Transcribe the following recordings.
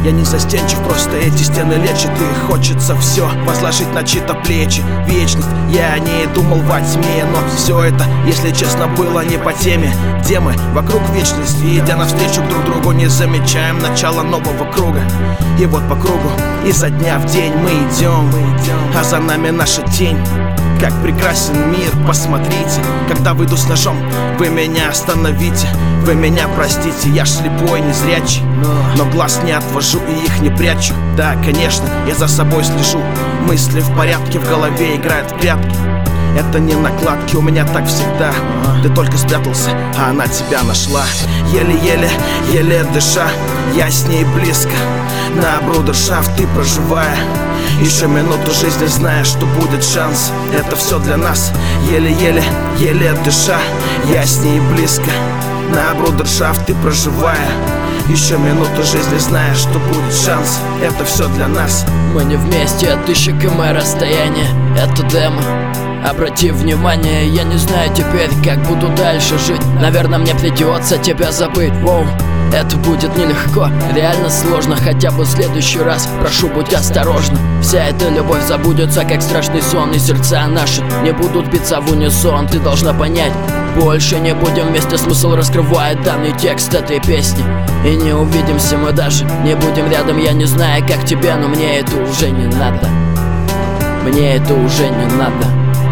Я не застенчив, просто эти стены лечат. И хочется все возложить на чьи-то плечи. Вечность, я о ней думал во тьме, но все это, если честно, было не по теме. Где мы? Вокруг вечности, идя навстречу друг другу, не замечаем начала нового круга. И вот по кругу, изо дня в день мы идем, а за нами наша тень. Как прекрасен мир, посмотрите. Когда выйду с ножом, вы меня остановите. Вы меня простите, я слепой, незрячий, но глаз не отвожу и их не прячу. Да, конечно, я за собой слежу. Мысли в порядке, в голове играют в прятки. Это не накладки, у меня так всегда. Ты только спрятался, а она тебя нашла. Еле-еле, еле дыша, я с ней близко. На брудершафт ты проживая. Еще минуту жизни, зная, что будет шанс. Это все для нас. Еле-еле, еле дыша, я с ней близко. На брудершафт ты проживая. Еще минуту жизни, зная, что будет шанс. Это все для нас. Мы не вместе, от 1000 км расстояние. Это демо. Обрати внимание, я не знаю теперь, как буду дальше жить. Наверное, мне придется тебя забыть. Воу, это будет нелегко, реально сложно. Хотя бы в следующий раз, прошу, будь осторожна. Вся эта любовь забудется, как страшный сон. И сердца наши не будут биться в унисон. Ты должна понять, больше не будем вместе. Смысл раскрывает данный текст этой песни. И не увидимся мы даже, не будем рядом. Я не знаю, как тебе, но мне это уже не надо. Мне это уже не надо.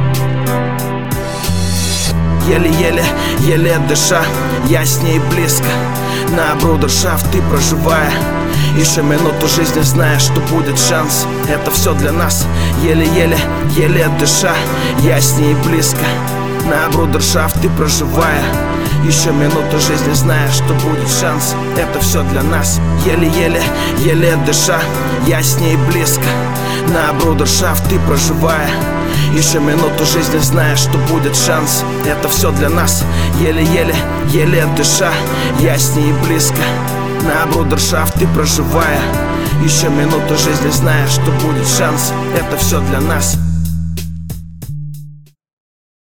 Еле-еле, еле дыша, я с ней близко. На брудершафт ты проживая. Еще минуту жизни, зная, что будет шанс. Это все для нас. Еле-еле, еле дыша, я с ней близко. На брудершафт ты проживая. Еще минуту жизни, зная, что будет шанс. Это все для нас. Еле-еле, еле дыша, я с ней близко. На брудершафт ты проживая. Еще минуту жизни, зная, что будет шанс. Это все для нас. Еле-еле, еле дыша, я с ней близко. На брудершафт ты проживая. Еще минуту жизни, зная, что будет шанс. Это все для нас.